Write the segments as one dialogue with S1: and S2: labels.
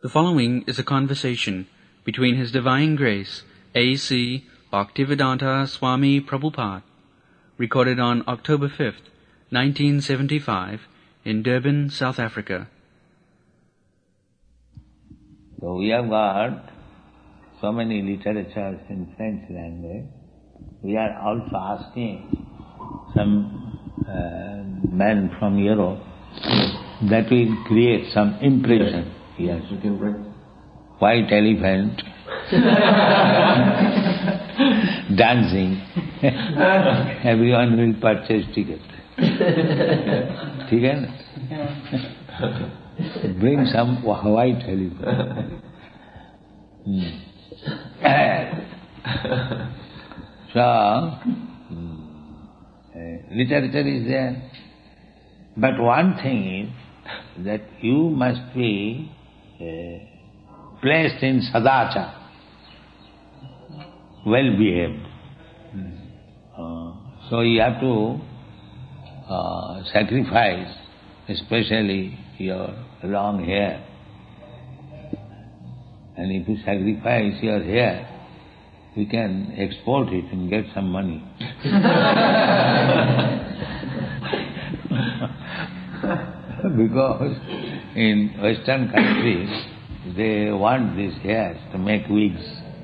S1: The following is a conversation between His Divine Grace A.C. Bhaktivedanta Swami Prabhupada, recorded on October 5th, 1975, in Durban, South Africa.
S2: So we have got so many literatures in French language. We are also asking some man from Europe that will create some impression. Yes. White elephant dancing. Everyone will purchase ticket. ठीक है ना? Bring some white elephant. So, literature is there. But one thing is that you must be placed in sadacha, well behaved. So you have to sacrifice, especially your long hair. And if you sacrifice your hair, we can export it and get some money. Because in Western countries, they want these hairs to make wigs.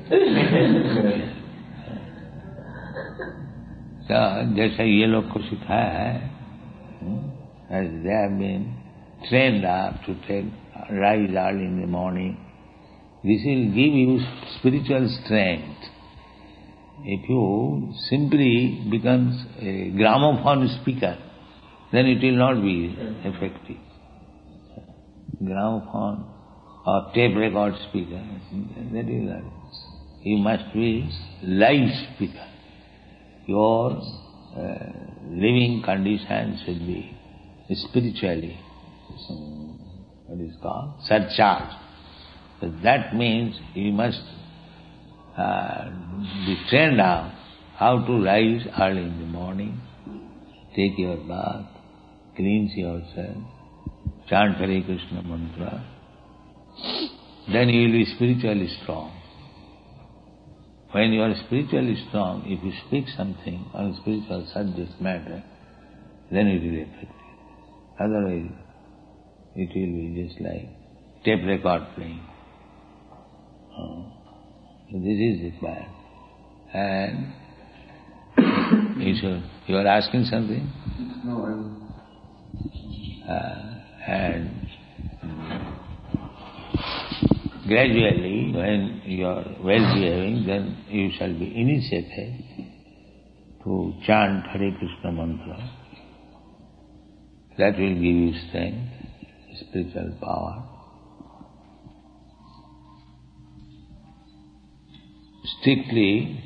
S2: So, जैसे ये लोग को सिखाया है, as they have been trained up to rise early in the morning, this will give you spiritual strength. If you simply become a gramophone speaker, then it will not be effective. Gramophone or tape record speaker, that is not. You must be live speaker. Your living condition should be spiritually, what is called, surcharged. So that means you must be trained up how to rise early in the morning, take your bath, cleanse yourself, chant Hare Krishna mantra, then you will be spiritually strong. When you are spiritually strong, if you speak something on spiritual subject matter, then it will be effective. Otherwise, it will be just like tape record playing. So this is required. And you are asking something?
S3: No,
S2: and gradually, when you are well behaving, then you shall be initiated to chant Hare Krishna mantra. That will give you strength, spiritual power. Strictly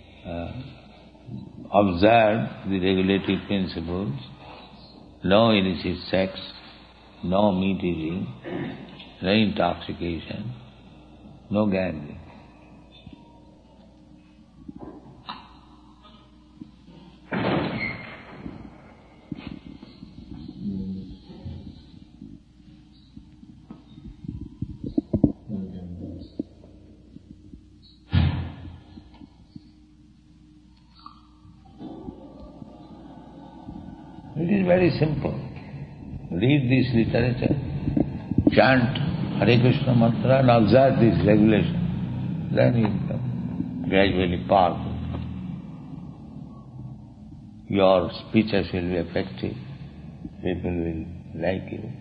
S2: observe the regulative principles. No illicit sex, no meat eating, no intoxication, no gambling. It is very simple. Read this literature, chant Hare Krishna mantra and observe this regulation. Then you become gradually powerful. Your speeches will be effective. People will like you.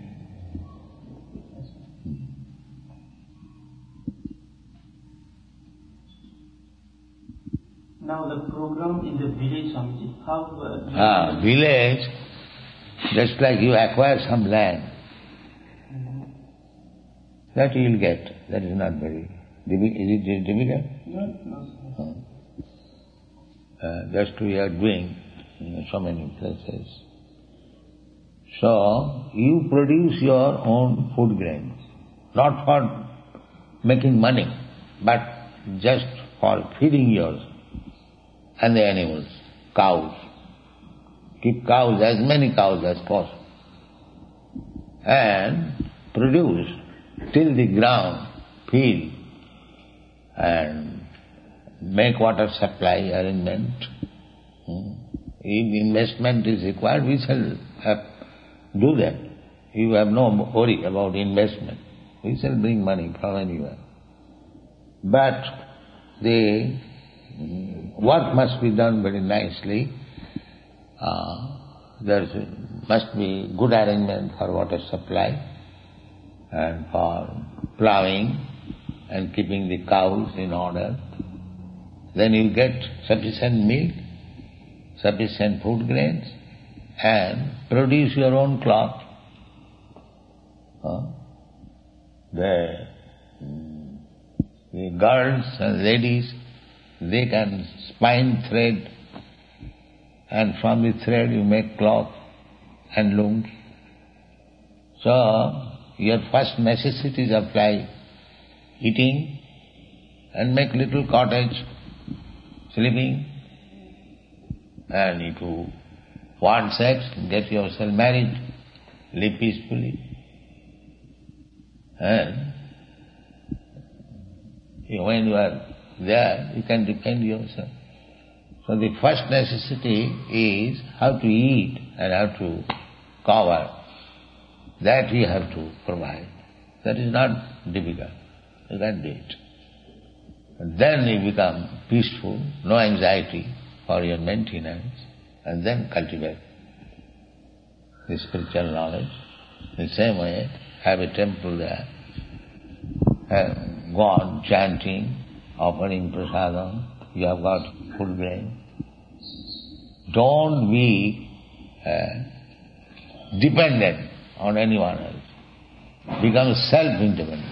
S3: Now the program in the village, Swamiji, how...
S2: Village, just like you acquire some land, that you will get. That is not very... Is it difficult?
S3: No.
S2: Just we are doing in so many places. So, you produce your own food grains, not for making money, but just for feeding yours and the animals, cows. Keep cows, as many cows as possible. And produce till the ground, fill and make water supply arrangement. If investment is required, we shall do that. You have no worry about investment. We shall bring money from anywhere. But the work must be done very nicely. There must be good arrangement for water supply and for ploughing and keeping the cows in order. Then you get sufficient milk, sufficient food grains, and produce your own cloth. The girls and ladies, they can spin thread, and from the thread you make cloth and looms. So, your first necessities of life, eating and make little cottage, sleeping, and if you want sex, get yourself married, live peacefully. And when you are there, you can defend yourself. So the first necessity is how to eat and how to cover. That you have to provide. That is not difficult. You can do it. And then you become peaceful, no anxiety for your maintenance, and then cultivate the spiritual knowledge. In the same way, have a temple there, go on chanting, offering prasadam, you have got full grain. Don't be dependent on anyone else. Become self-independent.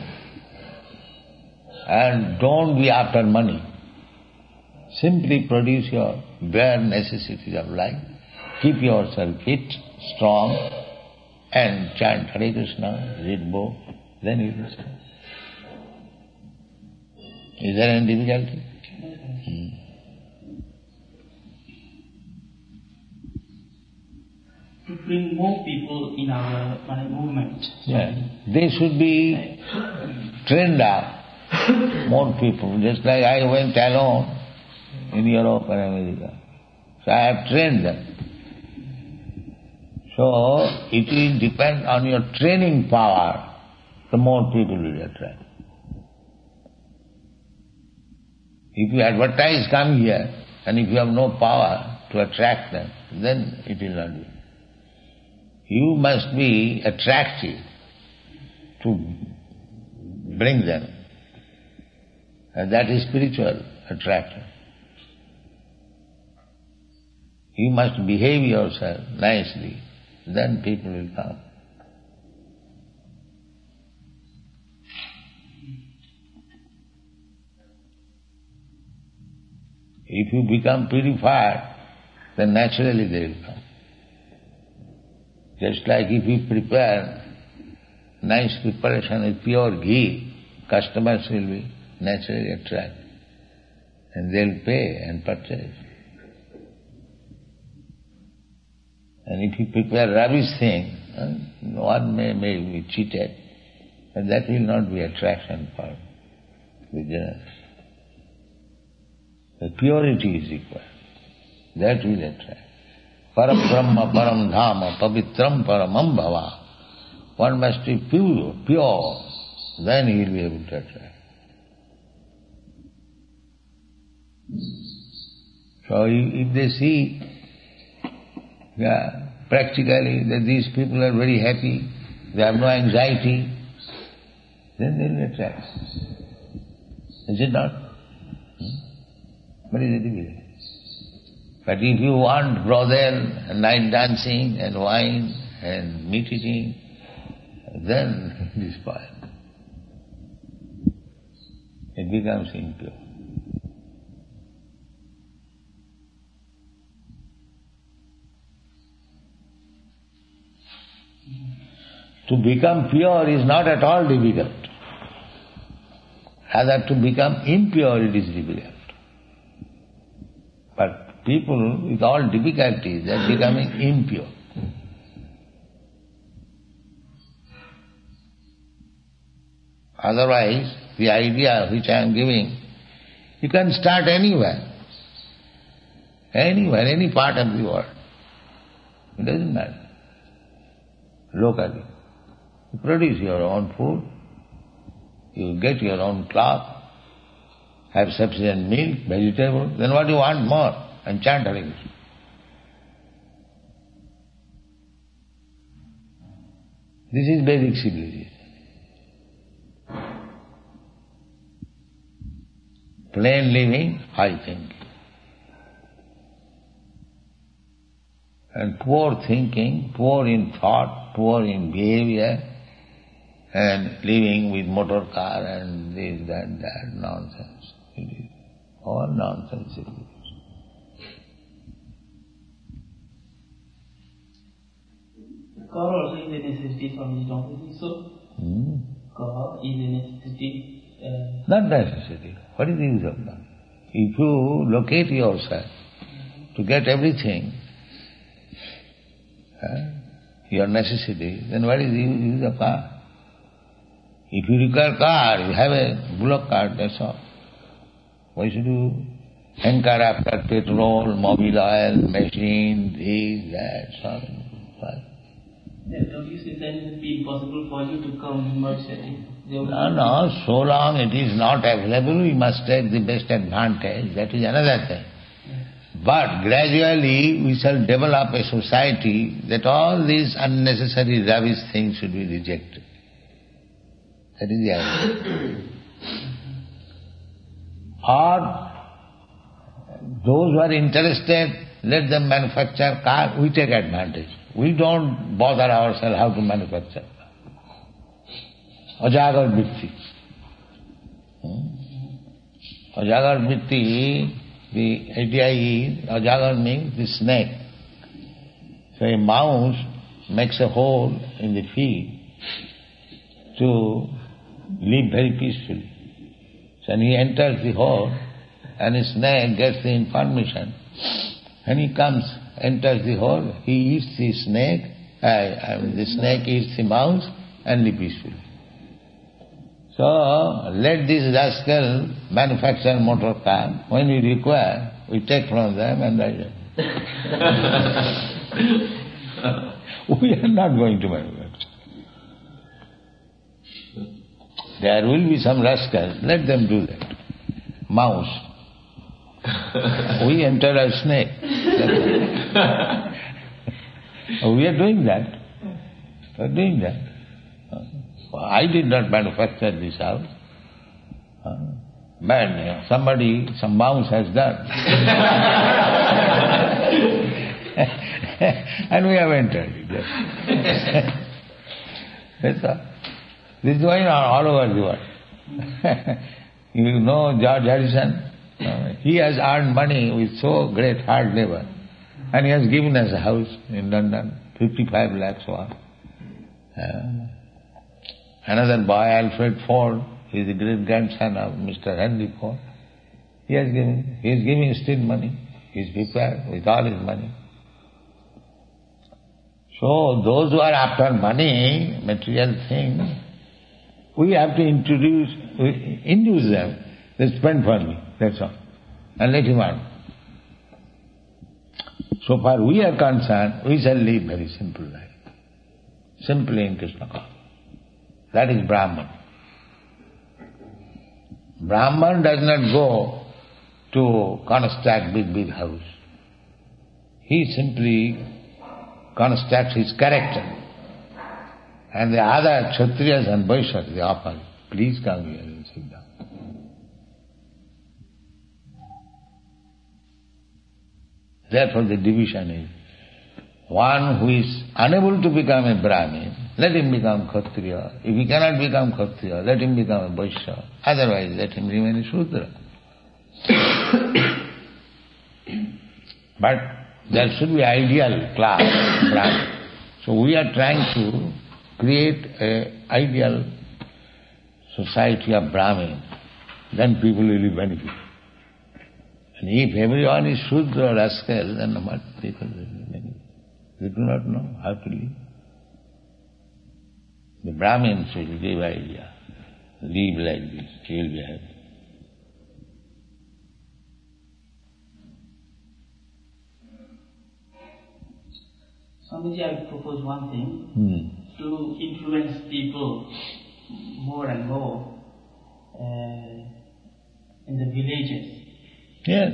S2: And don't be after money. Simply produce your bare necessities of life. Keep yourself fit, strong, and chant Hare Krishna, read book, then you will start. Is there any difficulty?
S3: To bring more people in our movement.
S2: Yeah. They should be trained up, more people. Just like I went alone in Europe and America. So I have trained them. So it will depend on your training power, the more people will attract. If you advertise, come here, and if you have no power to attract them, then it will not be. You must be attractive to bring them. And that is spiritual attraction. You must behave yourself nicely, then people will come. If you become purified, then naturally they will come. Just like if you prepare nice preparation with pure ghee, customers will be naturally attracted. And they'll pay and purchase. And if you prepare rubbish thing, one may be cheated, and that will not be attraction for the generous. The purity is required. That will attract. Param Brahma, Param Dhama, Pavitram Paramam Bhava. One must be pure, then he will be able to attract. So if they see practically that these people are very happy, they have no anxiety, then they will attract. Is it not? What is the difference? But if you want brothel and night dancing and wine and meat eating, then it is spoiled. It becomes impure. To become pure is not at all difficult. Rather, to become impure it is difficult. But people with all difficulties, they are becoming impure. Otherwise, the idea which I am giving, you can start anywhere. Anywhere, any part of the world. It doesn't matter. Locally. You produce your own food, you get your own cloth, have sufficient milk, vegetables, then what do you want more? And chant Hare Krishna. This is basic civilization. Plain living, high thinking. And poor thinking, poor in thought, poor in behavior, and living with motor car and this, that, nonsense. It is all nonsense civilization.
S3: God also is a necessity for me, don't you think so? God is a necessity.
S2: Not necessity. What is the use of that? If you locate yourself to get everything, your necessity, then what is the use of car? If you require car, you have a bullock cart, that's all. Why should you hanker after petrol, mobile oil, machine, this, that, so on? Why?
S3: Don't you think that it would be impossible for you to come in much setting?
S2: No, so long it is not available, we must take the best advantage, that is another thing. But gradually we shall develop a society that all these unnecessary rubbish things should be rejected. That is the idea. Or those who are interested, let them manufacture car, we take advantage. We don't bother ourselves how to manufacture. Ajagar Vritti. Ajagar Vritti, the idea is, Ajagar means the snake. So a mouse makes a hole in the field to live very peacefully. So when he enters the hole and the snake gets the information, when he comes, enters the hole, he eats the snake, the snake eats the mouse and live peacefully. So, let this rascal manufacture motor car. When we require, we take from them and ride it. We are not going to manufacture. There will be some rascals, let them do that. Mouse. We enter a snake. We are doing that. We are doing that. I did not manufacture this house. But somebody, some mouse has done. And we have entered it. That's all. This is going on all over the world. You know George Harrison? He has earned money with so great hard labor. And he has given us a house in London, 55 lakhs worth. Another boy, Alfred Ford, he is the great-grandson of Mr. Henry Ford. He is giving still money. He is prepared with all his money. So those who are after money, material things, we have to induce them. They spend for me, that's all. And let him earn. So far we are concerned, we shall live very simple life. Simply in Krishna consciousness. That is Brahman. Brahman does not go to construct big house. He simply constructs his character. And the other Kshatriyas and Vaishyas, they offer, please come here and sit down. Therefore the division is, one who is unable to become a Brahmin, let him become Kshatriya. If he cannot become Kshatriya, let him become a Vaishya. Otherwise, let him remain a Shudra. But there should be ideal class, Brahmin. So we are trying to create an ideal society of Brahmin. Then people will benefit. And if everyone is Shudra or rascal, then what people will benefit? They do not know how to live. The Brahmins will give idea. live like this, he will be happy.
S3: Swamiji, I propose one thing, to influence people more and more in the villages.
S2: Yes.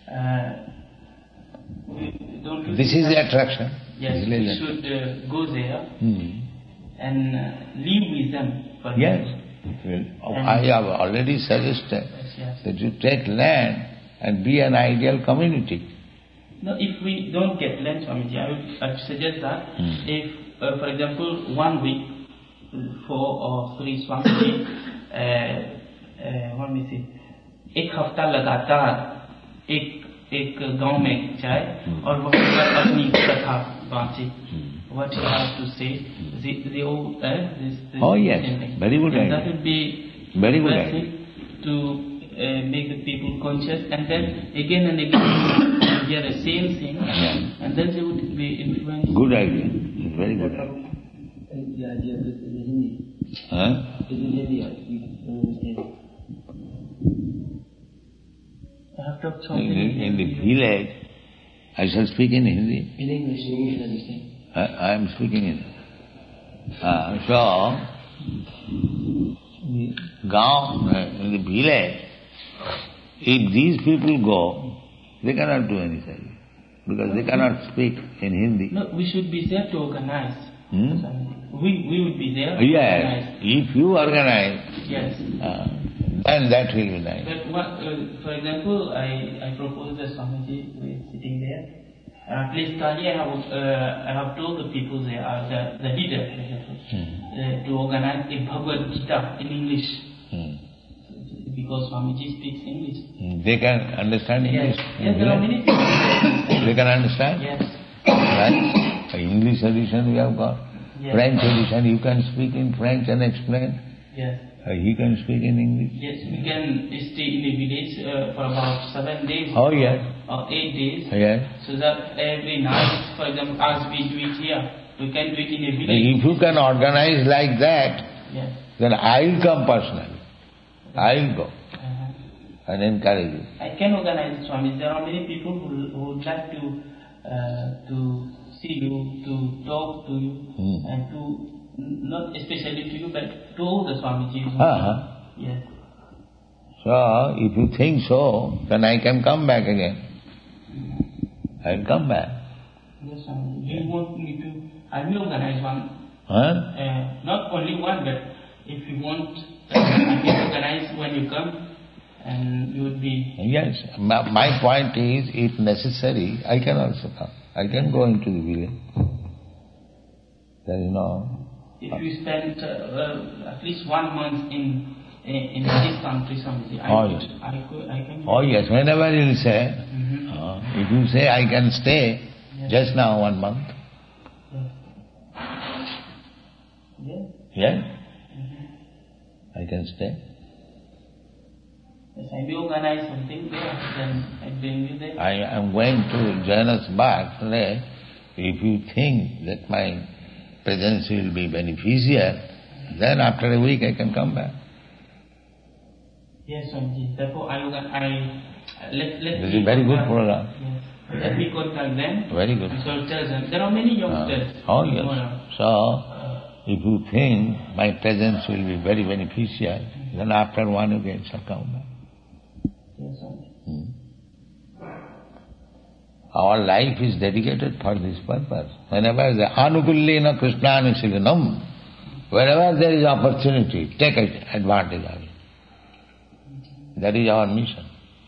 S2: This is the attraction.
S3: Yes, we should go there and live with them.
S2: Yes. I have already suggested that you take land and be an ideal community.
S3: No, if we don't get land, Swamiji, I would suggest that if, for example, 1 week, 4 or 3 Swamiji, what may I say, एक हफ्ता लगातार एक गांव में जाए और वहाँ पर अपनी कथा बांटे. What you have to say, the old this
S2: oh yes, very good idea.
S3: That would be
S2: very good idea
S3: to make the people conscious, and then again and again hear the same thing, and then they would be influenced.
S2: Good idea, it's very good idea.
S4: The idea is in Hindi.
S2: Huh?
S4: It's in Hindi.
S2: In the village, I shall speak in Hindi.
S4: In English, you can understand.
S2: I am speaking in so, in the village, if these people go, they cannot do anything because they cannot speak in Hindi.
S3: No, we should be there to organize. We would be there to
S2: yes,
S3: organize.
S2: If you organize,
S3: yes,
S2: then that will be nice.
S3: But what, for example, I propose that Swamiji who is sitting there. Please, Kali, I have told the people there, the leader, to organize a Bhagavad Gita in English. Because Swamiji speaks English.
S2: They can understand English?
S3: Yes, there are many people.
S2: They can understand?
S3: Yes.
S2: Right? English edition we have got.
S3: Yes.
S2: French edition, you can speak in French and explain.
S3: Yes.
S2: He can speak in English.
S3: Yes, we can stay in a village for about 7 days.
S2: Oh, yes.
S3: Or 8 days.
S2: Yes.
S3: So that every night, for example, as we do it here, we can do it in a village.
S2: If you can organize like that,
S3: yes,
S2: then I will come personally. I will go and encourage you.
S3: I can organize it, Swami. There are many people who would like to see you, to talk to you, and to, not especially to you, but to all the Swamijis. Yes.
S2: So, if you think so, then I can come back again. I will come back.
S3: Yes, Swami. Do you want me to, I will organize one. Not only one, but if you want, I can organize when you come, and you would be...
S2: Yes. My point is, if necessary, I can also come. I can go into the village. There is no...
S3: If you spend at least 1 month in this country, Swamiji, I can...
S2: Oh yes, whenever you say, if you say I can stay, just now 1 month.
S3: Yes.
S2: Yes? I can stay.
S3: Yes, I will organize something there, then I bring you there.
S2: I am going to Johannesburg. If you think that my presence will be beneficial, then after a week I can come back.
S3: Yes, Swamiji. Therefore, let
S2: This is a very good program.
S3: Yes. Let me contact them.
S2: Very good.
S3: So tell them. There are many youngsters.
S2: Oh yes. So, if you think my presence will be very beneficial, then after 1 week I shall come back.
S3: Yes, Swamiji.
S2: Our life is dedicated for this purpose. Whenever the anukullena krishnanushilanam, wherever there is opportunity, take advantage of it. That is our mission.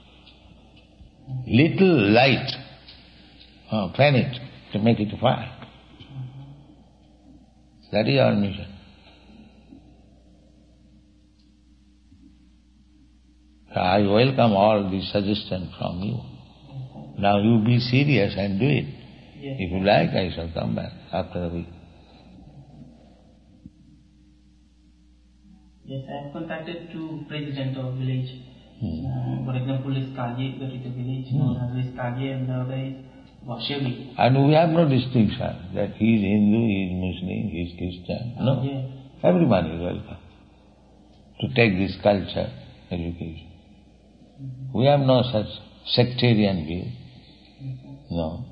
S2: Little light, fan it to make it fire. That is our mission. I welcome all these suggestions from you. Now you be serious and do it.
S3: Yes.
S2: If you like, I shall come back after a week.
S3: Yes, I have contacted 2 presidents of village. For example, is Kaji, that is the village. Another is Kaji and the other is Vashavi.
S2: And we have no distinction that he is Hindu, he is Muslim, he is Christian. No.
S3: Yes.
S2: Everyone is welcome to take this culture, education. We have no such sectarian view. No.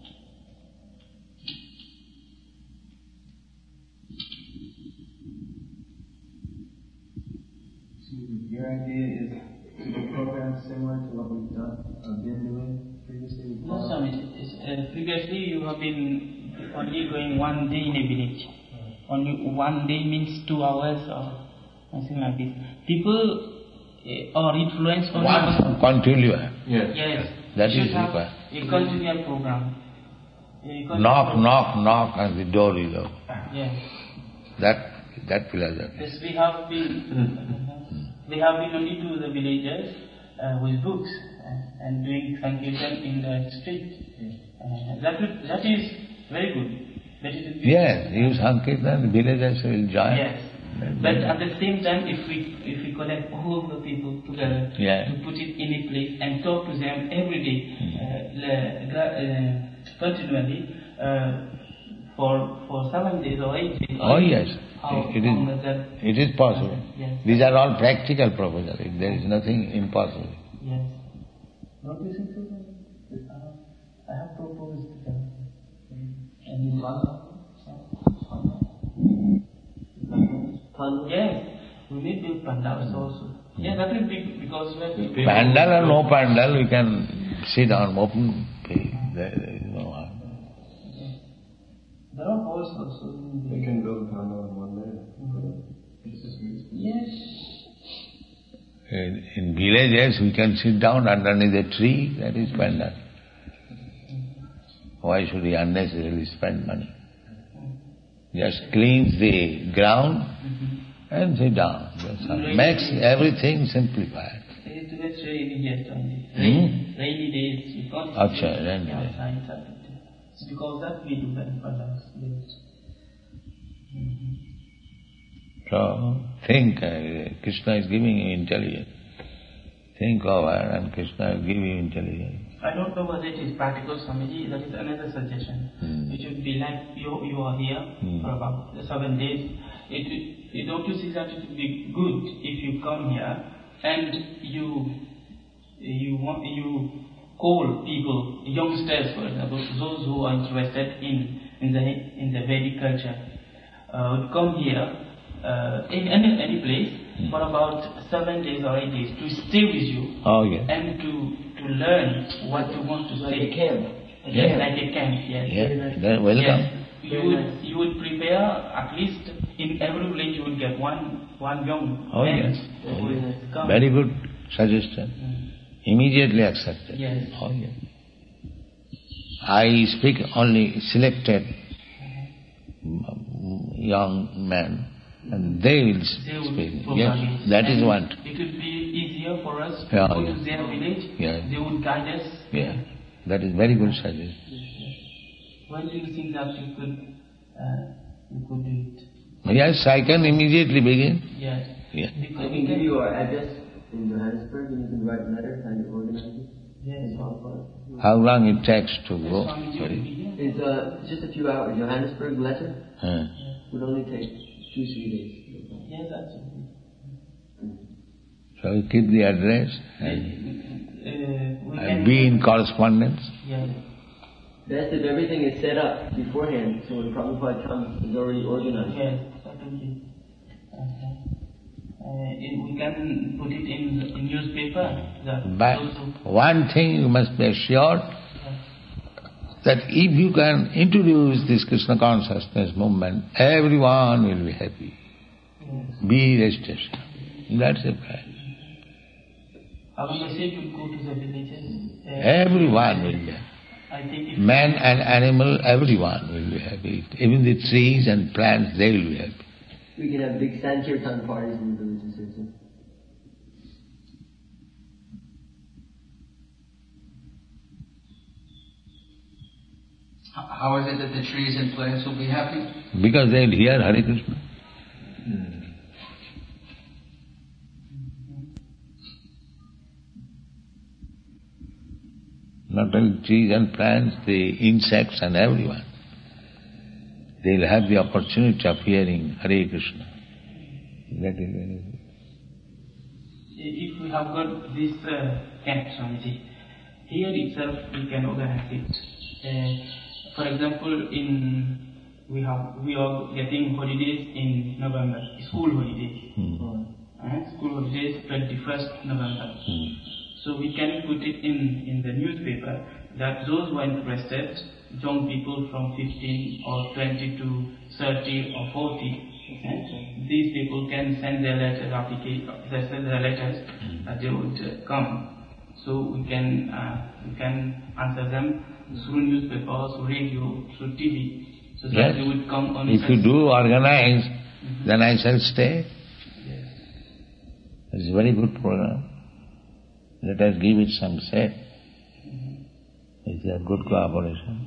S4: Your idea is to do programs similar to what we've been doing previously?
S3: No, Swamiji. Previously you have been only going 1 day in a village. Only 1 day means 2 hours or something like this. People are influenced only
S2: One continuous.
S3: Yes.
S2: That
S3: You
S2: is
S3: should have
S2: required.
S3: a continual program.
S2: Knock, and the door is open.
S3: Yes.
S2: That philosophy.
S3: Yes, we have been only to the villages with books and doing sankirtan in the street. That is very good. That is
S2: Yes, use Sankirtan, the villagers will join.
S3: Yes. But at the same time, if we collect all the people together to put it in a place and talk to them every day, continually, for 7 days or 8 days.
S2: Oh yes,
S3: it
S2: is possible.
S3: Yes.
S2: These are all practical proposals. There is nothing impossible.
S3: Yes. Not listen to them. I have proposed and yes, we need big pandals also. Yes, that is big because
S2: Pandal or no pandal, we can sit on open place. There is no harm.
S3: There are halls also.
S4: They can build a pandal in 1 day.
S3: Yes.
S2: In villages, we can sit down underneath a tree. That is pandal. Why should we unnecessarily spend money? Just cleans the ground and sit down. That's all. Makes everything simplified.
S3: It is rainy yesterday. Rainy days. You can't
S2: Rainy days.
S3: It's because that we do that in pandals.
S2: So, think, Krishna is giving you intelligence. Think over and Krishna will give you intelligence.
S3: I don't know whether it is practical, Swamiji. That is another suggestion. It should be like you are here for about 7 days. Don't you see that it would be good if you come here and you call people, youngsters for example, those who are interested in the Vedic culture, would come here in any place for about 7 days or 8 days to stay with you and to learn what you want to say.
S4: Like a camp.
S3: Yes, like a camp, yes.
S2: Then welcome.
S3: Yes. You would prepare at least in every village you would get one young man who will come.
S2: Very good suggestion. Immediately accepted.
S3: Yes.
S2: I speak only selected young men and they will speak. Yes, that is one.
S3: It would be easier for us to go to their village. They would guide us.
S2: Yeah, that is very good suggestion.
S3: When do you think that you could do it?
S2: Yes, I can immediately begin.
S3: Yes.
S2: Yeah.
S4: I can give you our address in Johannesburg and you can write a letter and organize it.
S3: Yes.
S2: How long it takes to go?
S4: It's just a few hours. Johannesburg letter would only take 2-3 days.
S3: Yes, that's it.
S2: So you keep the address and be in correspondence.
S3: Yes.
S4: Best if everything is set up beforehand, so when Prabhupada comes, it's already organized.
S3: Yes, certainly. We can put it in newspaper.
S2: But one thing you must be assured, that if you can introduce this Krishna consciousness movement, everyone will be happy.
S3: Yes.
S2: Be rest assured. That's a fact.
S3: Our message will go to the villages.
S2: Everyone will be happy.
S3: I think
S2: Man and animal, everyone will be happy. Even the trees and plants, they will be happy.
S4: We can have big Sankirtan parties in the villages also.
S1: How is it that the trees and plants will be happy?
S2: Because they will hear Hare Krishna. Not only trees and plants, the insects and everyone. They will have the opportunity of hearing Hare Krishna. That is very good.
S3: if we have got this camp, Swamiji, here itself we can organize it. For example, we are getting holidays in November, school holidays. School holidays 21st November. So we can put it in the newspaper that those who are interested, young people from 15 or 20 to 30 or 40, these people can send their letters, that they would come. So we can answer them through newspapers, through radio, through TV, so that they would come on.
S2: If you do organize, then I shall stay.
S3: Yes.
S2: It's a very good program. Let us give it some set. It's a good cooperation.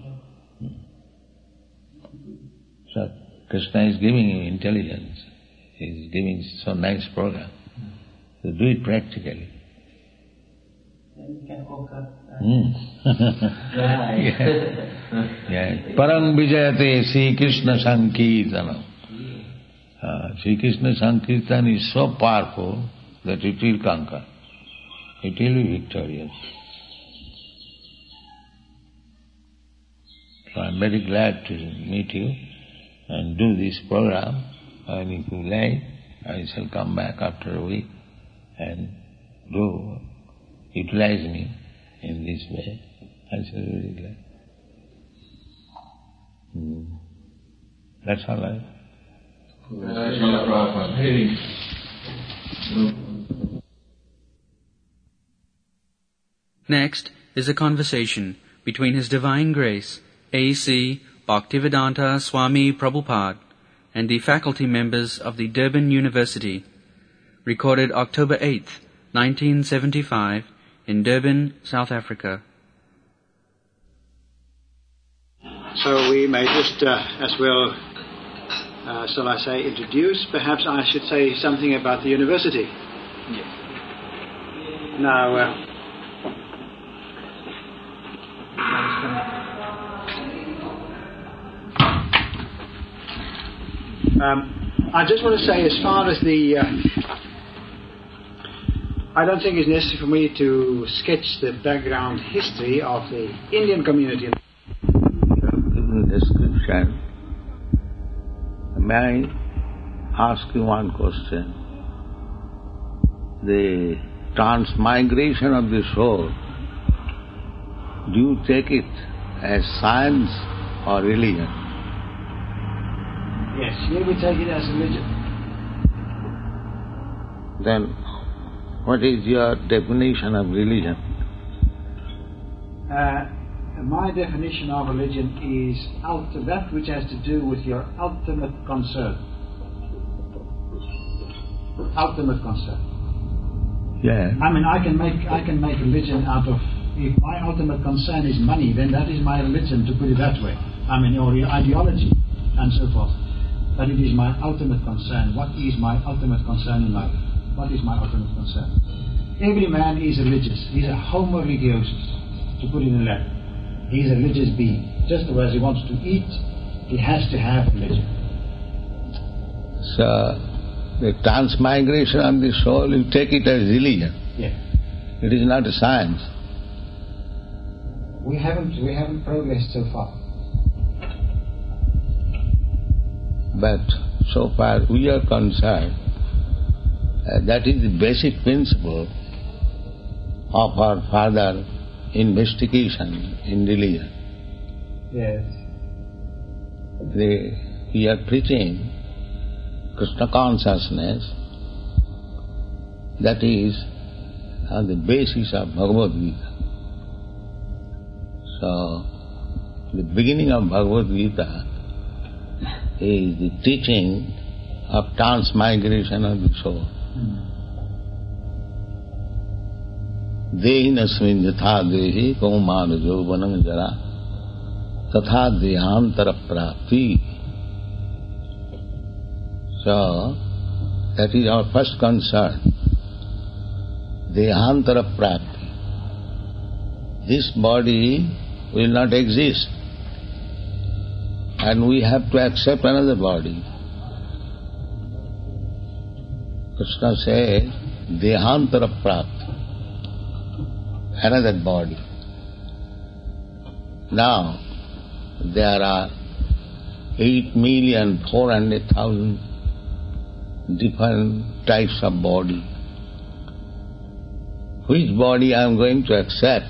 S2: So Krishna is giving you intelligence. He is giving so nice program. So do it practically.
S3: Then we can conquer.
S2: Param Vijayate Sri Krishna Sankirtanam. Sri Krishna Sankirtan is so powerful that it will conquer. It will be victorious. So I am very glad to meet you and do this program. And if you like, I shall come back after a week and utilize me in this way. I shall be very glad. That's all right.
S1: Next is a conversation between His Divine Grace A.C. Bhaktivedanta Swami Prabhupada and the faculty members of the Durban University, recorded October 8th, 1975, in Durban, South Africa.
S5: So we may just as well, shall I say, introduce. Perhaps I should say something about the university.
S3: Yes.
S5: Now, I just want to say, as far as the... I don't think it's necessary for me to sketch the background history of the Indian community.
S2: In the description, may I ask you one question? The transmigration of the soul, do you take it as science or religion?
S5: Yes, here we take it as religion.
S2: Then what is your definition of religion?
S5: My definition of religion is that which has to do with your ultimate concern. Ultimate concern.
S2: Yeah.
S5: I mean, I can make religion out of... If my ultimate concern is money, then that is my religion, to put it that way. I mean, or your ideology and so forth. But it is my ultimate concern. What is my ultimate concern in life? What is my ultimate concern? Every man is religious. He's a homo religiosus, to put it in Latin. He's a religious being. Just as he wants to eat, he has to have religion.
S2: So, the transmigration of the soul, you take it as religion.
S5: Yeah.
S2: It is not a science.
S5: We haven't progressed so far.
S2: But so far we are concerned, that is the basic principle of our further investigation in religion.
S5: Yes.
S2: We are preaching Krishna consciousness, that is on the basis of Bhagavad Gita. So, the beginning of Bhagavad Gita is the teaching of transmigration of the soul. Dehinasmin yatha dehi kaumana jovanam jara tatha dehantara prapti. So, that is our first concern. Dehantara prapti. This body will not exist, and we have to accept another body. Krishna says, Dehantara Prapti, another body. Now, there are 8,400,000 different types of body. Which body I am going to accept?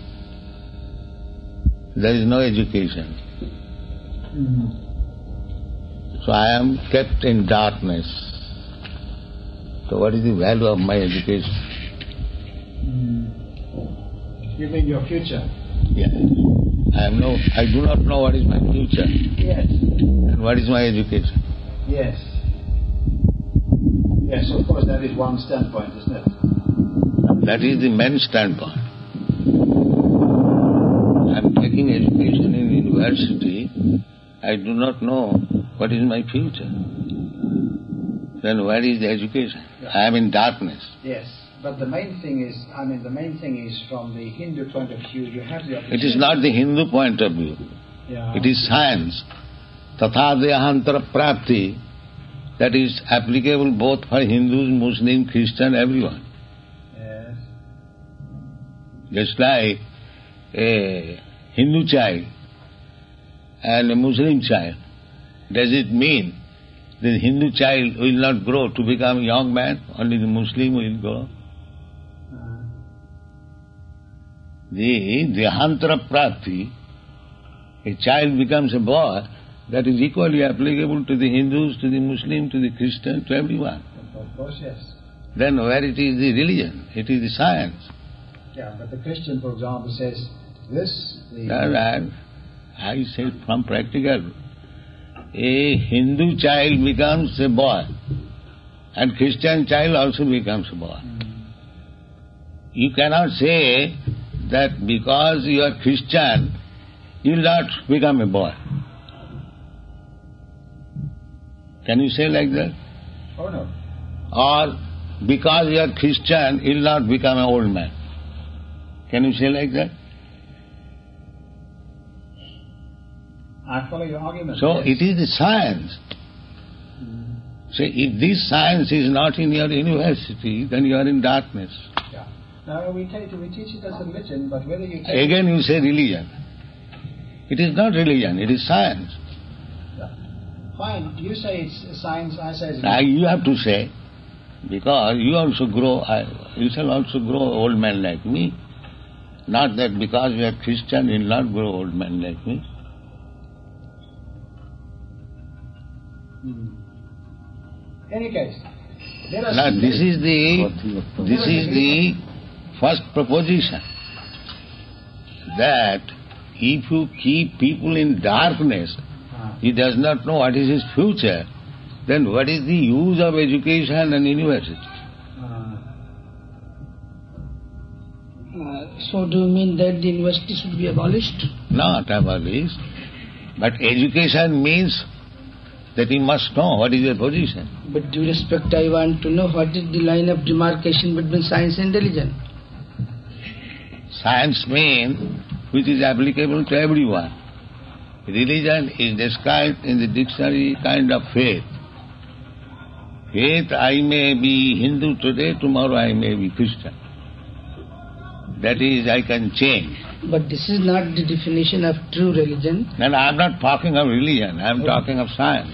S2: There is no education. So I am kept in darkness. So what is the value of my education?
S5: You mean your future?
S2: Yes. I do not know what is my future.
S5: Yes.
S2: And what is my education.
S5: Yes. Yes, of course, that is one standpoint, isn't it?
S2: That is the main standpoint. I am taking education in university. I do not know what is my future. Then where is the education? I am in darkness.
S5: Yes, but the main thing is, from the Hindu point of view, you have the opportunity.
S2: It is not the Hindu point of view.
S5: Yeah.
S2: It is science. Tatha dehantara prapti. That is applicable both for Hindus, Muslims, Christian, everyone.
S5: Yes.
S2: Just like a Hindu child and a Muslim child. Does it mean the Hindu child will not grow to become a young man, only the Muslim will grow? The Dehantara Prapti, a child becomes a boy, that is equally applicable to the Hindus, to the Muslims, to the Christians, to everyone.
S5: Of course, yes.
S2: Then where it is the religion? It is the science.
S5: Yeah, but the Christian, for example, says this...
S2: I say from practical, a Hindu child becomes a boy, and Christian child also becomes a boy. You cannot say that because you are Christian, you will not become a boy. Can you say like that?
S5: Oh no.
S2: Or because you are Christian, you will not become an old man. Can you say like that?
S5: I follow your argument.
S2: So
S5: yes.
S2: it is the science. So if this science is not in your university, then you are in darkness.
S5: Yeah. Now we teach it as a religion, but whether you take...
S2: Again you say religion. It is not religion, it is science.
S5: Yeah. Fine, you say it's science, I say it's
S2: Now you have to say, because you also grow, you shall also grow old man like me. Not that because you are Christian, you will not grow old man like me.
S5: Any case, let us...
S2: Now this is the first proposition, that if you keep people in darkness, he does not know what is his future, then what is the use of education and university?
S6: So do you mean that the university should be abolished?
S2: Not abolished, but education means that you must know what is your position.
S6: But due respect, I want to know what is the line of demarcation between science and religion.
S2: Science means which is applicable to everyone. Religion is described in the dictionary kind of faith. Faith, I may be Hindu today, tomorrow I may be Christian. That is, I can change.
S6: But this is not the definition of true religion.
S2: And I am not talking of religion, I am talking of science.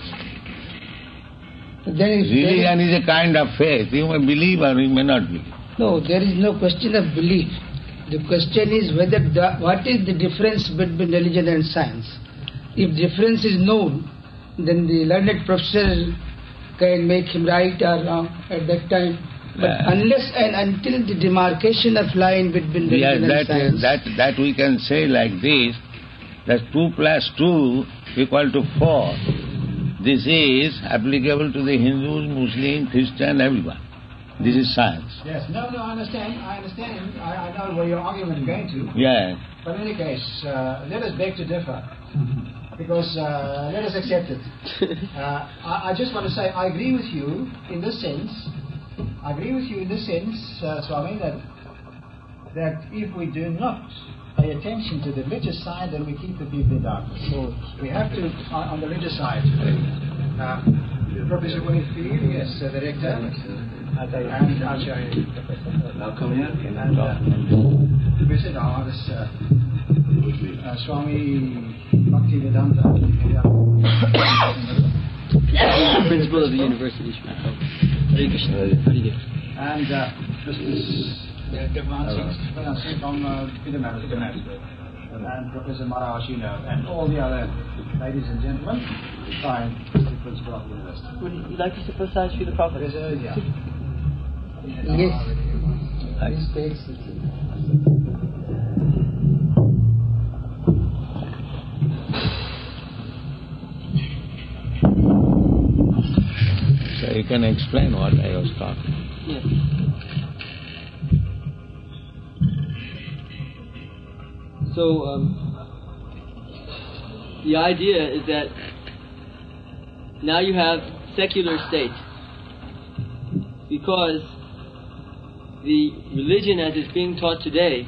S2: Religion is a kind of faith. You may believe or you may not believe.
S6: No, there is no question of belief. The question is whether what is the difference between religion and science. If difference is known, then the learned professor can make him right or wrong at that time. But unless and until the demarcation of line between religion and science...
S2: That we can say like this, that 2 + 2 equal to 4. This is applicable to the Hindus, Muslims, Christian, everyone. This is science.
S5: Yes, no, I understand. I know where your argument is going to.
S2: Yes.
S5: But in any case, let us beg to differ. Because let us accept it. I just want to say, I agree with you in this sense, Swami, that if we do not pay attention to the religious side, then we keep the people in darkness. So we have to, on the religious side. Professor Munifir, yes, the director, and Acharya.
S2: Now come here.
S5: And Professor Dharmas, Swami Bhaktivedanta,
S7: principal of the university. Hare Krishna.
S5: And Mr. from Vidamath, and Professor Marashino, and all the other ladies and gentlemen, fine, the principal of the university.
S7: Would you like to sympathize with the Prophet?
S5: Yeah.
S6: Yes.
S2: So you can explain what I was talking.
S7: Yes. So, the idea is that now you have secular state because the religion as it's being taught today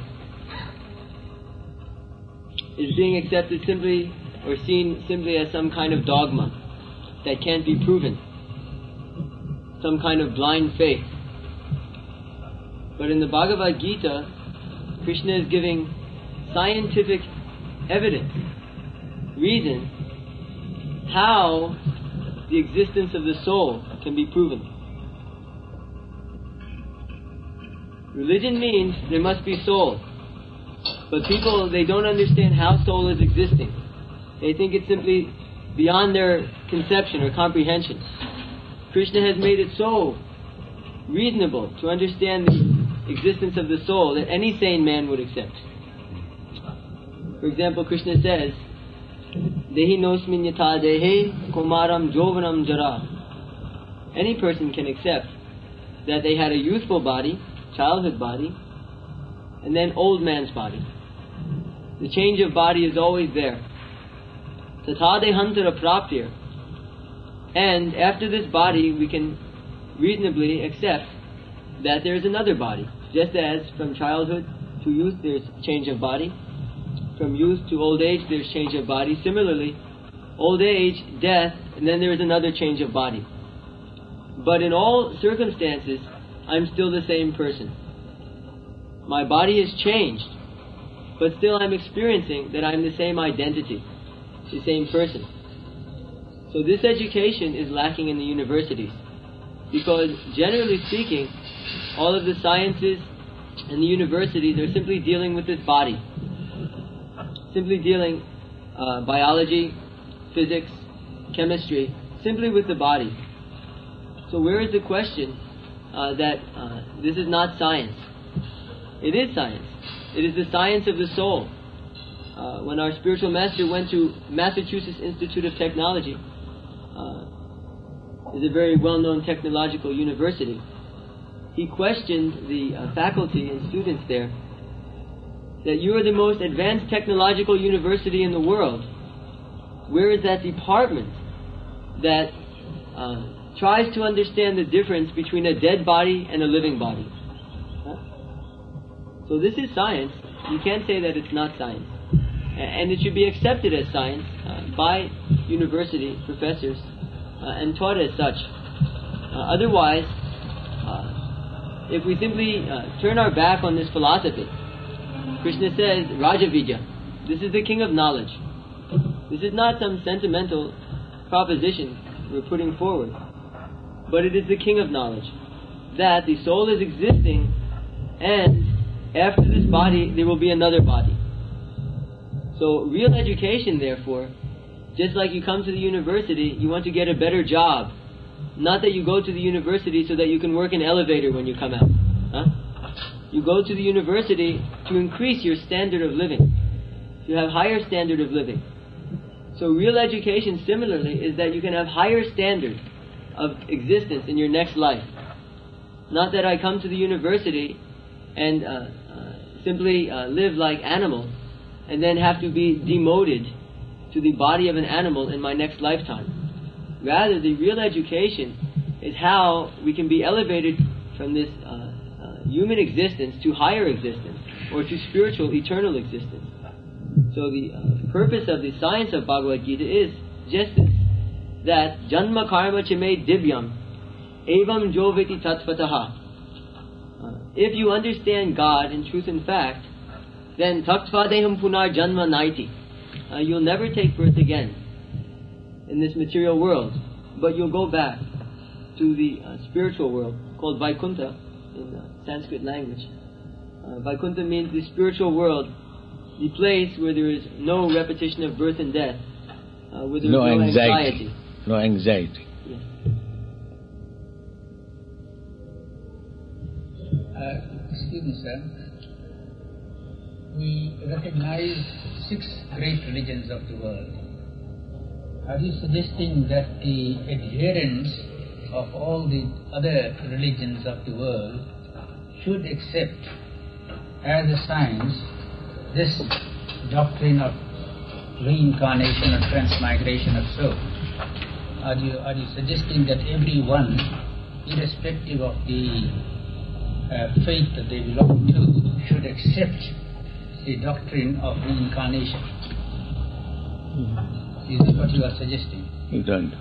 S7: is being accepted simply or seen simply as some kind of dogma that can't be proven, some kind of blind faith. But in the Bhagavad Gita, Krishna is giving scientific evidence, reason, how the existence of the soul can be proven. Religion means there must be soul. But people, they don't understand how soul is existing. They think it's simply beyond their conception or comprehension. Krishna has made it so reasonable to understand the existence of the soul that any sane man would accept. For example, Krishna says, Dehi nosmin yatha dehe kumaram jovanam jara. Any person can accept that they had a youthful body, childhood body, and then old man's body. The change of body is always there. Tatha dehantara praptir. And after this body, we can reasonably accept that there is another body. Just as from childhood to youth there's change of body, from youth to old age there's change of body. Similarly, old age, death, and then there is another change of body. But in all circumstances, I'm still the same person. My body has changed, but still I'm experiencing that I'm the same identity, the same person. So this education is lacking in the universities, because generally speaking, all of the sciences and the universities are simply dealing with this body, simply dealing biology, physics, chemistry, simply with the body. So where is the question that this is not science? It is science. It is the science of the soul. When our spiritual master went to Massachusetts Institute of Technology, is a very well-known technological university, he questioned the faculty and students there that you are the most advanced technological university in the world. Where is that department that tries to understand the difference between a dead body and a living body? So this is science. You can't say that it's not science. And it should be accepted as science by university professors and taught as such. Otherwise, if we simply turn our back on this philosophy, Krishna says, Rajavidya, this is the king of knowledge. This is not some sentimental proposition we're putting forward, but it is the king of knowledge, that the soul is existing, and after this body there will be another body. So real education, therefore, just like you come to the university, you want to get a better job. Not that you go to the university so that you can work an elevator when you come out. You go to the university to increase your standard of living, to have higher standard of living. So real education, similarly, is that you can have higher standard of existence in your next life. Not that I come to the university and simply live like animals and then have to be demoted to the body of an animal in my next lifetime. Rather, the real education is how we can be elevated from this human existence to higher existence, or to spiritual, eternal existence. So the purpose of the science of Bhagavad Gita is just this, that Janma Karma Chime Divyam Evam Joviti Tattvataha. If you understand God in truth and fact, then Tattvadeham Punar Janma Naiti. You'll never take birth again in this material world, but you'll go back to the spiritual world called Vaikuntha in Sanskrit language. Vaikuntha means the spiritual world, the place where there is no repetition of birth and death, where there is no anxiety.
S2: No anxiety.
S7: Yes.
S6: Excuse me, sir. We recognize 6 great religions of the world. Are you suggesting that the adherents of all the other religions of the world should accept as a science this doctrine of reincarnation or transmigration of soul? Are you suggesting that everyone, irrespective of the faith that they belong to, should accept the doctrine of reincarnation? Is that what you are suggesting?
S2: You don't.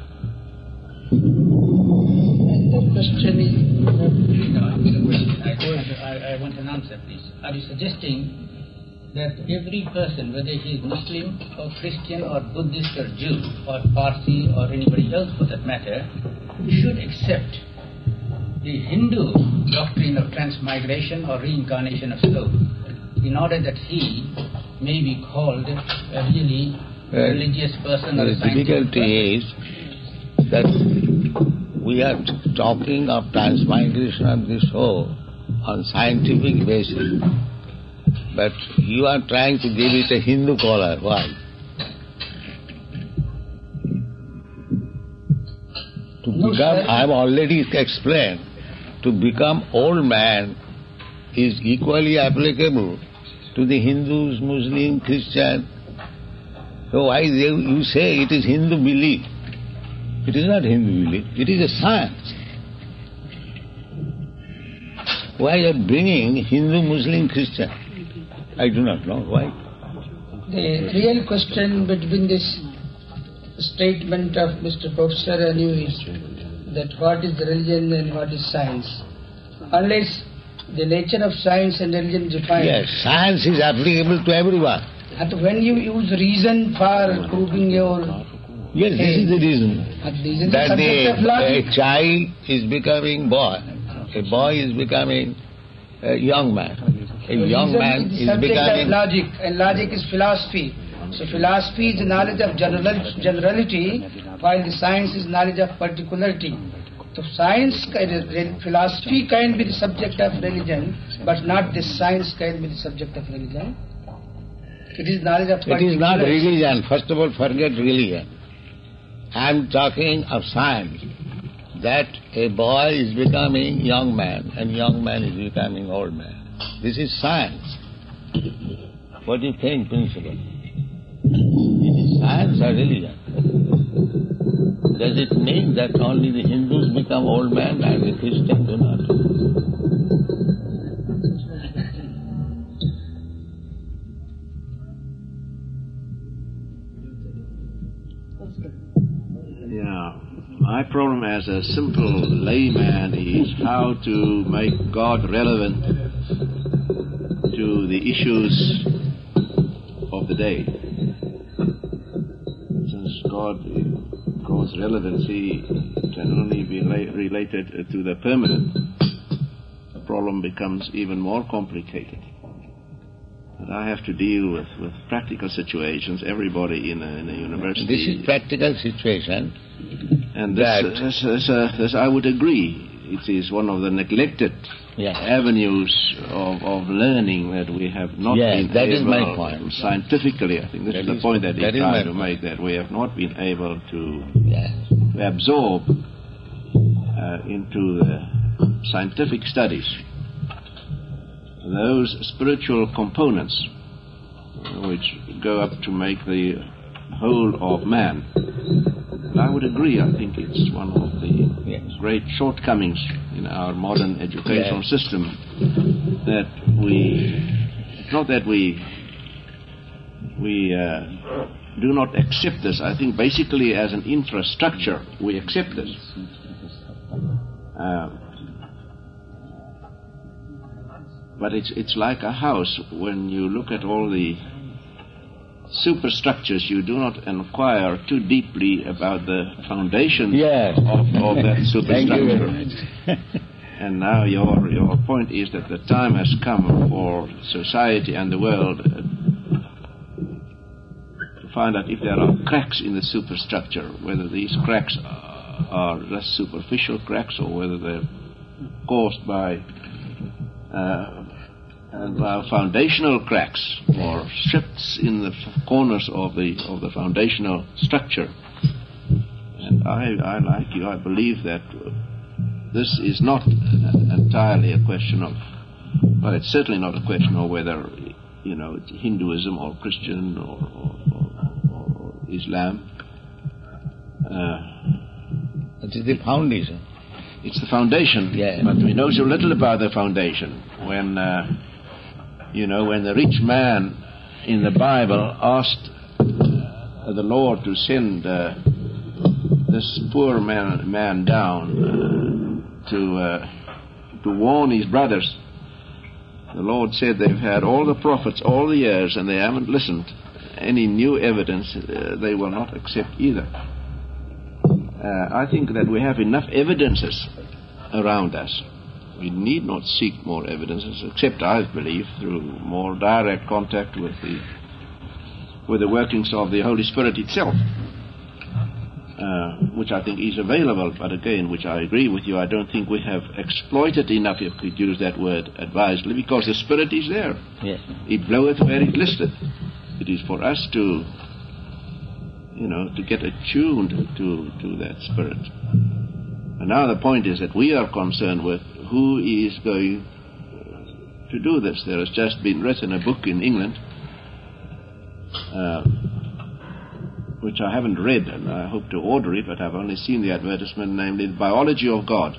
S6: And the question is... I want an answer, please. Are you suggesting that every person, whether he is Muslim or Christian or Buddhist or Jew or Parsi or anybody else for that matter, should accept the Hindu doctrine of transmigration or reincarnation of soul in order that he may be called a really religious person or a scientific person?
S2: The difficulty is that we are talking of transmigration of the soul on scientific basis, but you are trying to give it a Hindu color. Why? I have already explained, to become old man is equally applicable to the Hindus, Muslim, Christian. So why you say it is Hindu belief? It is not Hindu belief, it is a science. Why you are bringing Hindu, Muslim, Christian? I do not know why.
S6: The real question between this statement of Mr. Professor and you is that what is the religion and what is science? Unless the nature of science and religion defined.
S2: Yes, science is applicable to everyone.
S6: And when you use reason for proving your...
S2: Yes, this is the reason. That a child is becoming boy. A boy is becoming a young man. A young man is becoming...
S6: logic, and logic is philosophy. So philosophy is the knowledge of generality, while the science is knowledge of particularity. So philosophy can be the subject of religion, but not the science can be the subject of religion. It is knowledge of particularity.
S2: It is not religion. First of all, forget religion. I am talking of science. That a boy is becoming young man, and young man is becoming old man. This is science. What do you think, Principal? It is science or religion? Does it mean that only the Hindus become old men and the Christians do not?
S8: Yeah. My problem as a simple layman is how to make God relevant to the issues of the day. Since God's relevancy can only be related to the permanent, the problem becomes even more complicated. But I have to deal with practical situations, everybody in a university.
S2: This is practical situation.
S8: And this I would agree. It is one of the neglected avenues of learning that we have not been
S2: that
S8: able...
S2: is my point.
S8: Scientifically, I think this is the point that he's trying to make, that we have not been able to absorb into the scientific studies those spiritual components which go up to make the whole of man. And I would agree, I think it's one of the great shortcomings in our modern educational system that we do not accept this. I think basically as an infrastructure we accept this. But it's like a house. When you look at all the superstructures, you do not inquire too deeply about the foundation of that superstructure. And now your point is that the time has come for society and the world to find out if there are cracks in the superstructure, whether these cracks are just superficial cracks or whether they're caused by foundational cracks or shifts in the corners of the foundational structure. And I like you, I believe that this is not entirely a question of, well, it's certainly not a question of whether, it's Hinduism or Christian or Islam.
S2: It is the foundation.
S8: It's the foundation, but we know so little about the foundation. When the rich man in the Bible asked the Lord to send this poor man down to warn his brothers, the Lord said they've had all the prophets all the years and they haven't listened. Any new evidence they will not accept either. I think that we have enough evidences around us. We need not seek more evidences, except, I believe, through more direct contact with the workings of the Holy Spirit itself, which I think is available, but again, which I agree with you, I don't think we have exploited enough, if we use that word advisedly, because the Spirit is there.
S2: Yes.
S8: It bloweth where it listeth. It is for us to get attuned to that Spirit. And now the point is that we are concerned with who is going to do this. There has just been written a book in England, which I haven't read, and I hope to order it, but I've only seen the advertisement, namely The Biology of God,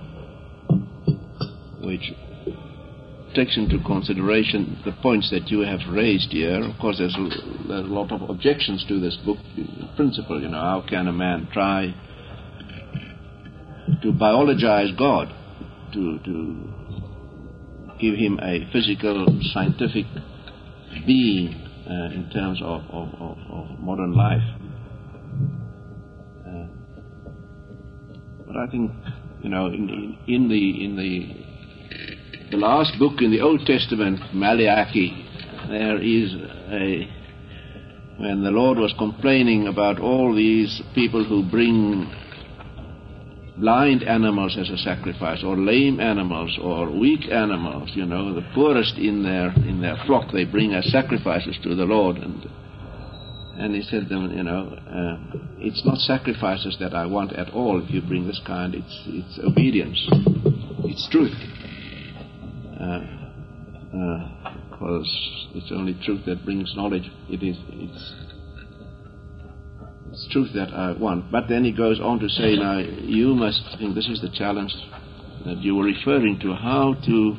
S8: which takes into consideration the points that you have raised here. Of course, there's a lot of objections to this book in principle. How can a man try to biologize God, to give him a physical, scientific being in terms of modern life? But I think, in the last book in the Old Testament, Malachi, there is when the Lord was complaining about all these people who bring blind animals as a sacrifice, or lame animals, or weak animals, the poorest in their flock they bring as sacrifices to the Lord, and he said to them, it's not sacrifices that I want at all. If you bring this kind, it's obedience, it's truth, because it's only truth that brings knowledge. It's truth that I want. But then he goes on to say, now you must think, this is the challenge that you were referring to, how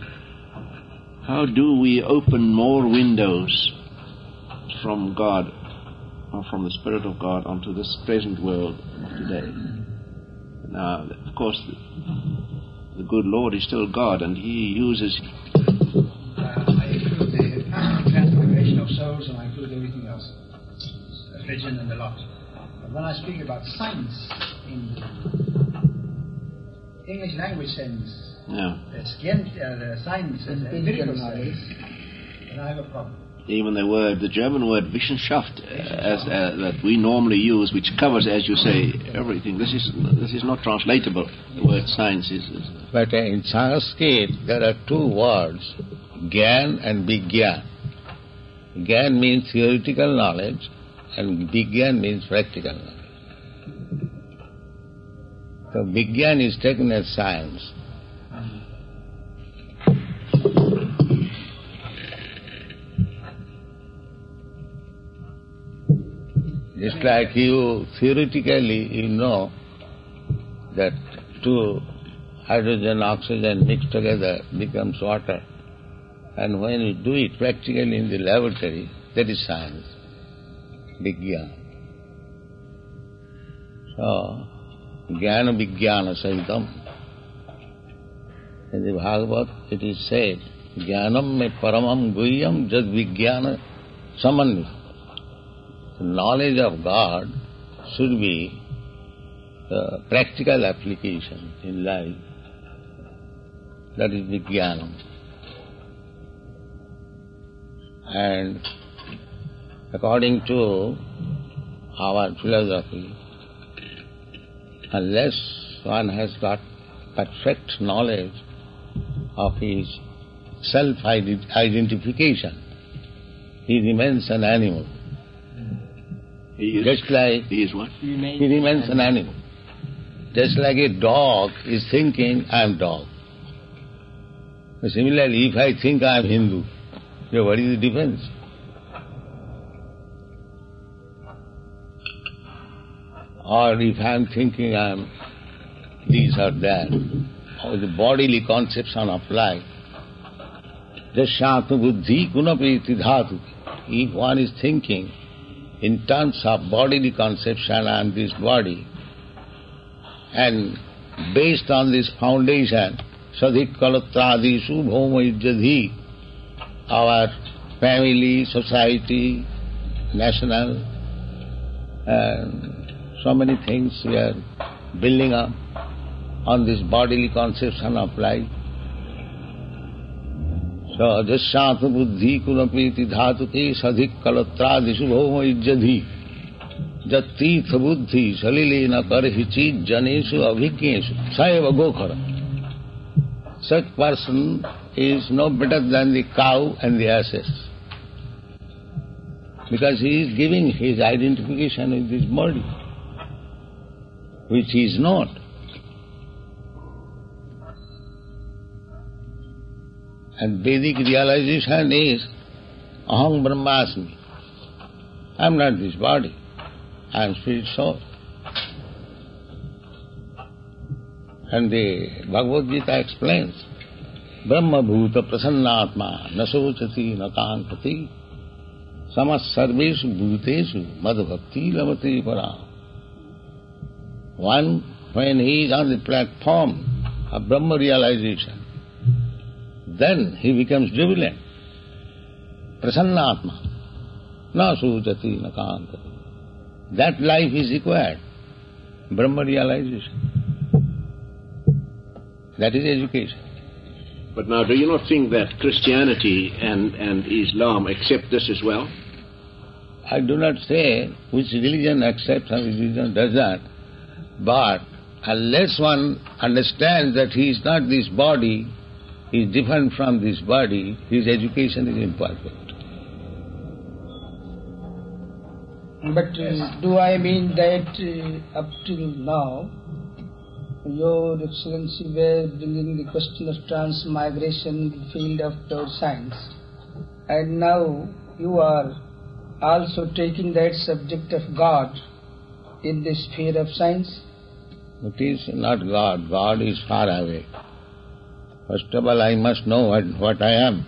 S8: do we open more windows from God, or from the Spirit of God, onto this present world of today? Now, of course, the good Lord is still God, and He uses...
S5: I include the transformation of souls, and I include everything else, religion and the lot. When I speak about science in English language sense, science and empirical science, then I have a problem.
S8: Even the German word Wissenschaft, that we normally use, which covers, as you say, everything. This is not translatable. The word science is.
S2: But in Sanskrit, there are two words, Gyan and Vigyan. Gyan means theoretical knowledge, and Vigyan means practical knowledge. So Vigyan is taken as science. Just like you theoretically you know that two hydrogen, oxygen mixed together becomes water, and when you do it practically in the laboratory, that is science. Vijnana. So, Jnana Vijnana Sahitam. In the Bhagavad it is said, Jnanam me paramam guhyam jad vijnana samannit. The knowledge of God should be practical application in life. That is Vijnanam. And according to our philosophy, unless one has got perfect knowledge of his self-identification, he remains an animal.
S8: He is what?
S2: He remains an animal. Just like a dog is thinking, I am dog. Similarly, if I think I am Hindu, what is the difference? Or if I am thinking I am this or that, or the bodily conception of life, Jasyatma buddhi kunapeti dhatu. If one is thinking in terms of bodily conception and this body, and based on this foundation, sadhik kalatradisu bhoma ijjadhi, our family, society, national, and so many things we are building up on this bodily conception of life. So, jasyatma buddhi kunapeti dhatuke sadhik kalatradisu bhoma ijjadhi jattirtha buddhi salilena karhichi janesu abhignesu saeva gokhara. Such person is no better than the cow and the asses, because he is giving his identification with this body, which he is not. And Vedic realization is, Aham Brahmasmi. I am not this body, I am spirit soul. And the Bhagavad Gita explains, Brahma bhuta prasannatma na sochati na kankati samas sarveshu bhutesu madhbhakti lamati para. One, when he is on the platform of Brahma realization, then he becomes jubilant. Prasannatma na sochati na kankati. That life is required, Brahma realization. That is education.
S8: But now, do you not think that Christianity and Islam accept this as well?
S2: I do not say which religion accepts and which religion does not, but unless one understands that he is not this body, he is different from this body, his education is imperfect.
S6: But do I mean that up till now, Your Excellency were bringing the question of transmigration in the field of pure science, and now you are also taking that subject of God in the sphere of science?
S2: It is not God. God is far away. First of all, I must know what I am.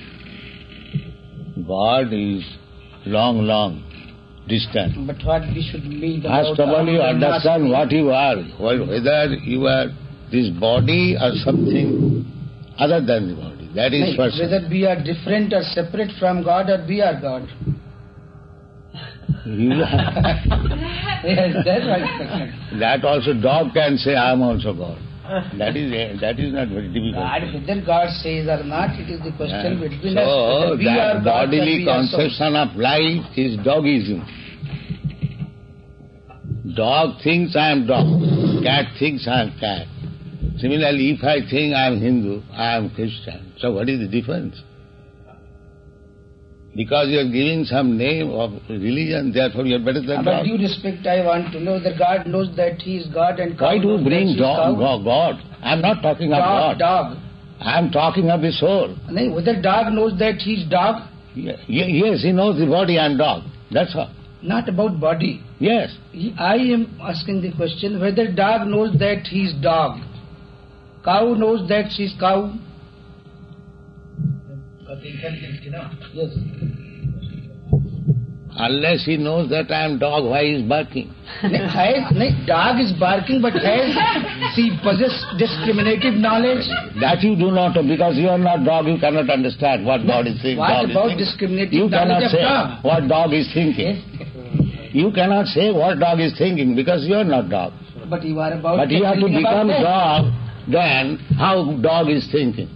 S2: God is long, long distant.
S6: But what we should mean
S2: First of all, you understand what you are, whether you are this body or something other than the body. That is first.
S6: Whether we are different or separate from God, or we are God. Yes, that's right.
S2: That also dog can say, I am also God. That is not very difficult.
S6: Whether God says or not, it is the question between us.
S2: So,
S6: We are
S2: that
S6: God,
S2: bodily
S6: we are
S2: conception of life is dogism. Dog thinks I am dog, cat thinks I am cat. Similarly, if I think I am Hindu, I am Christian. So what is the difference? Because you are giving some name of religion, therefore you are better than
S6: But
S2: dog.
S6: due respect, I want to know that God knows that He is God and cow
S2: Why do you
S6: knows that
S2: bring
S6: she is cow.
S2: God? I am not talking of God.
S6: Dog.
S2: I am talking of the soul.
S6: No, whether dog knows that he is dog?
S2: Yes, he knows the body and dog. That's all.
S6: Not about body.
S2: Yes.
S6: I am asking the question whether dog knows that he is dog. Cow knows that she is cow.
S5: Got the intelligence enough.
S6: Yes.
S2: Unless he knows that I am dog, why he is barking?
S6: Dog is barking, but has he possess discriminative knowledge?
S2: That you do not know, because you are not dog, you cannot understand what God is saying.
S6: What about discriminative
S2: you
S6: knowledge
S2: cannot say
S6: dog?
S2: what dog is thinking. You cannot say what dog is thinking, because you are not dog.
S6: But you are about.
S2: But you have to become dog, then how dog is thinking.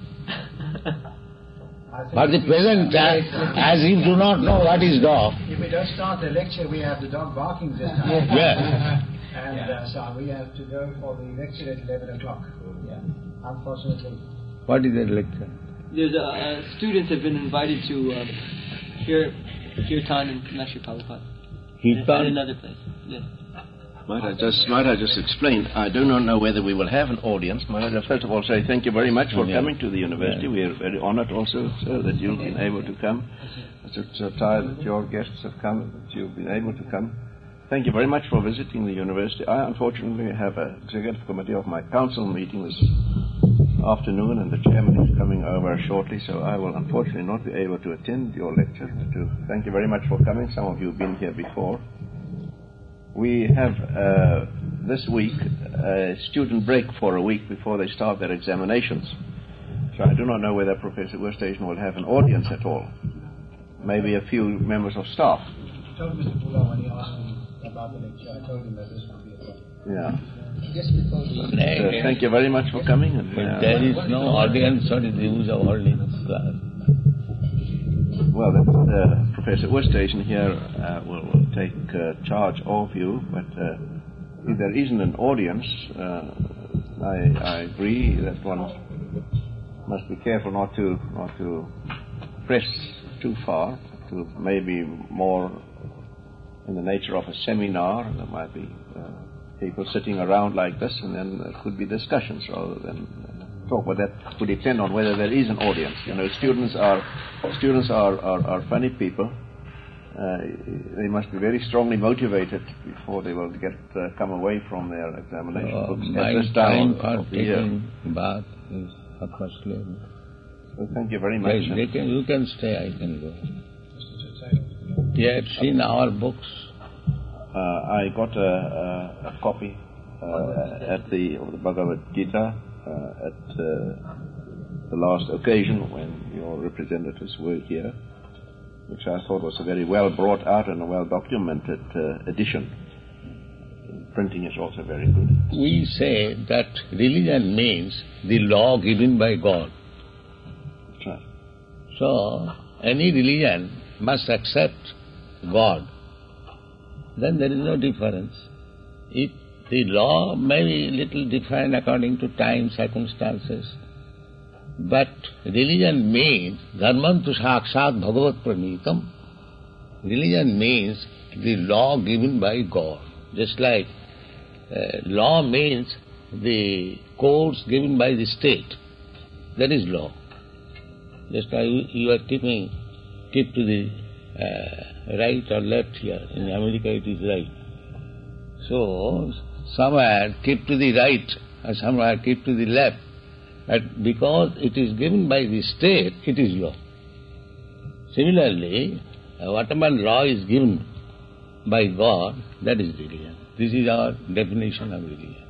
S2: For the present time, as you do not know what is dog.
S5: If we don't start the lecture, we have the dog barking this time.
S2: Yeah.
S5: And so we have to go for the lecture at 11 o'clock. Yeah. Unfortunately.
S2: What is that lecture?
S7: There's students have been invited to hear Kirtan and Lecture Prabhupada. At another place. Yes.
S8: Might I just explain? I do not know whether we will have an audience. Might I first of all say thank you very much for coming to the university. We are very honored also, sir, that you've been able to come. It's a time that your guests have come, that you've been able to come. Thank you very much for visiting the university. I unfortunately have an executive committee of my council meeting this afternoon, and the chairman is coming over shortly, so I will unfortunately not be able to attend your lecture. Thank you very much for coming. Some of you have been here before. We have this week a student break for a week before they start their examinations. So I do not know whether Professor Worstation will have an audience at all. Maybe a few members of staff.
S5: I told Mr. Pula when he asked me about the lecture, I told him that this would be a problem.
S8: Yeah.
S6: Just before the...
S8: Thank you very much for coming. And,
S2: there is no audience, what is the use of holding this class?
S8: Well, Professor Worstation here will take charge of you, but if there isn't an audience, I agree that one must be careful not to press too far, to maybe more in the nature of a seminar. There might be people sitting around like this, and then there could be discussions rather than talk. But that would depend on whether there is an audience. You know, students are funny people. They must be very strongly motivated before they will come away from their examination books at this time of the year.
S2: Bath is half past 11.
S8: So thank you very much.
S2: Yes, you can stay, I can go. You have seen our books?
S8: I got a copy of the Bhagavad Gita at the last occasion when your representatives were here, which I thought was a very well brought out and a well documented edition. Printing is also very good.
S2: We say that religion means the law given by God.
S8: That's right.
S2: So, any religion must accept God. Then there is no difference. If the law may be little different according to time, circumstances, but religion means dharmantu sakshat bhagavat pranitam. Religion means the law given by God. Just like law means the codes given by the state. That is law. Just like you are keep to the right or left here. In America it is right. So, somewhere keep to the right or somewhere keep to the left. But because it is given by the state, it is law. Similarly, whatever law is given by God, that is religion. This is our definition of religion.